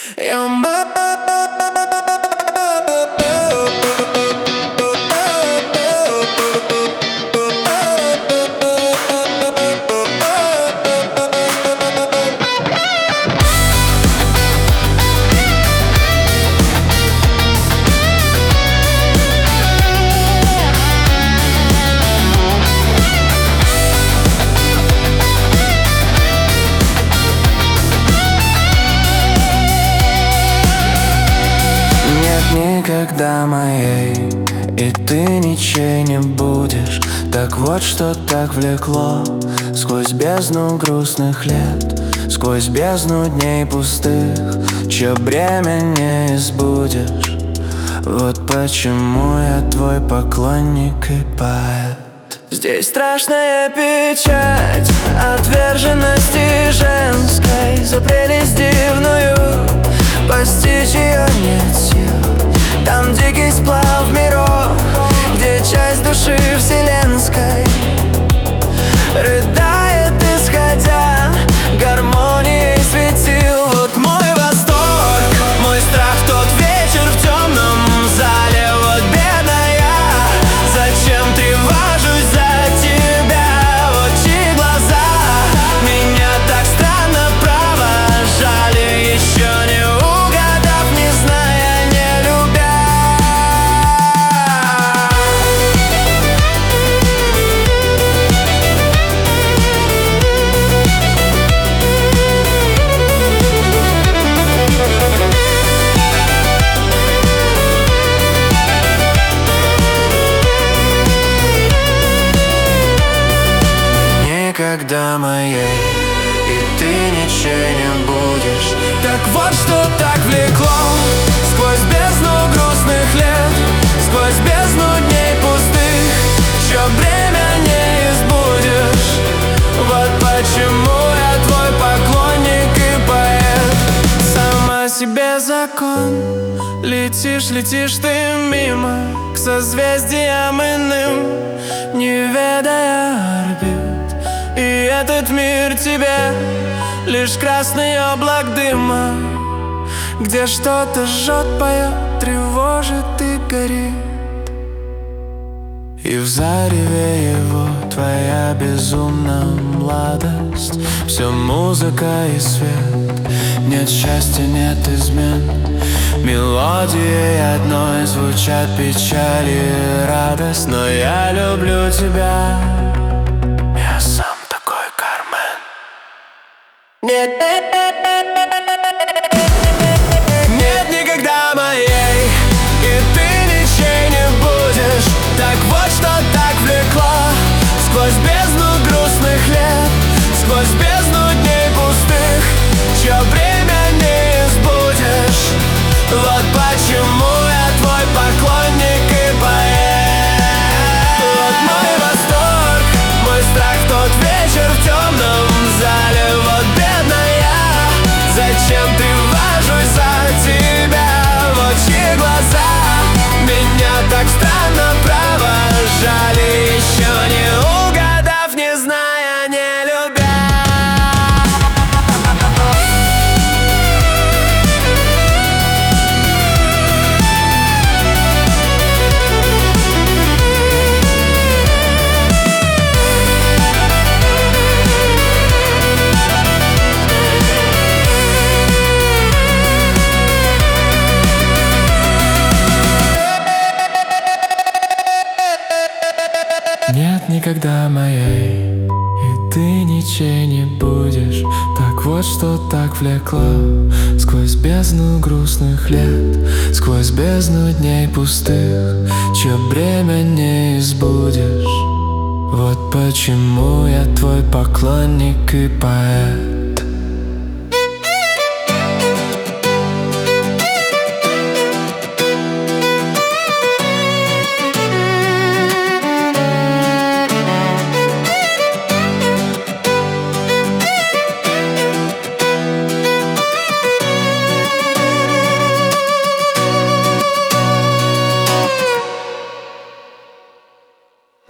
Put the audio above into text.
Никогда моей, и ты ничей не будешь. Так вот, что так влекло сквозь бездну грустных лет, сквозь бездну дней пустых, чье бремя не избудешь. Вот почему я твой поклонник и поэт. Здесь страшная печать отверженности женской, за прелесть дивную постичь ее нет сил. Там дикий сплав миров, где часть души вселенской рыдает, исходя гармонией светил. Вот мой восторг, мой страх в тот вечер в темном зале. Вот бедная, зачем тревожусь за тебя? Вот чьи глаза меня так странно провожали, еще не угадав, не зная, не любя. Никогда моей, и ты ничей не будешь. Так вот, что так влекло сквозь бездну грустных лет, сквозь бездну дней пустых, чье бремя не избудешь. Вот почему я твой поклонник и поэт. Сама себе закон, летишь, летишь ты мимо к созвездиям иным, не ведая орбит. И этот мир тебе лишь красный облак дыма, где что-то жжет, поет, тревожит и горит. И в зареве его твоя безумная младость. Все музыка и свет, нет счастья, нет измен. Мелодией одной звучат печаль и радость. Но я люблю тебя, я сам такой Кармен. Нет, нет никогда моей, и ты ничей не будешь. Так вот, что так влекло сквозь бездну грустных лет, сквозь бездну дней пустых, чье бремя не избудешь. Вот почему я твой поклонник и поэт. Вот мой восторг, мой страх в тот вечер в темном зале. Вот бедная, зачем тревожусь за тебя? Вот чьи глаза меня так странно провожали, еще не угадав, не зная, не любя. Нет никогда моей, и ты ничей не будешь. Так вот, что так влекло сквозь бездну грустных лет, сквозь бездну дней пустых, чье бремя не избудешь. Вот почему я твой поклонник и поэт.